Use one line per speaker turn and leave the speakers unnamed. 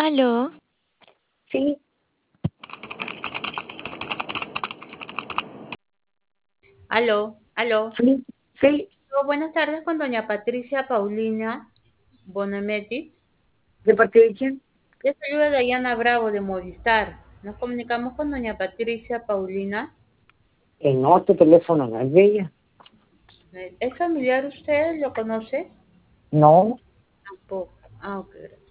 Aló,
Sí,
Aló, aló.
sí, sí.
Buenas tardes con doña Patricia Paulina Bonemetti.
¿De parte de quién?
Les saluda Dayana Bravo de Movistar. Nos comunicamos con doña Patricia Paulina.
En otro teléfono no es de ella.
¿Es familiar usted? ¿Lo conoce?
No,
Tampoco. Ah, ok.